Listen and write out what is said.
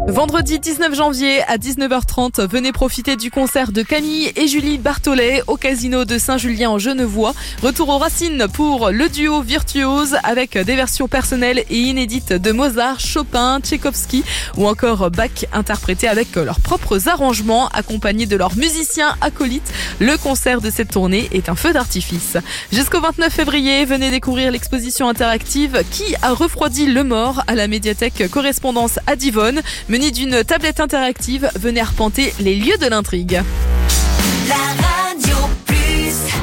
Vendredi 19 janvier à 19h30, venez profiter du concert de Camille et Julie Bartholet au Casino de Saint-Julien en Genevois. Retour aux racines pour le duo virtuose avec des versions personnelles et inédites de Mozart, Chopin, Tchaïkovski ou encore Bach interprétés avec leurs propres arrangements accompagnés de leurs musiciens acolytes. Le concert de cette tournée est un feu d'artifice. Jusqu'au 29 février, venez découvrir l'exposition interactive Qui a refroidi le mort à la médiathèque Correspondance à Divonne. Muni d'une tablette interactive, venez arpenter les lieux de l'intrigue.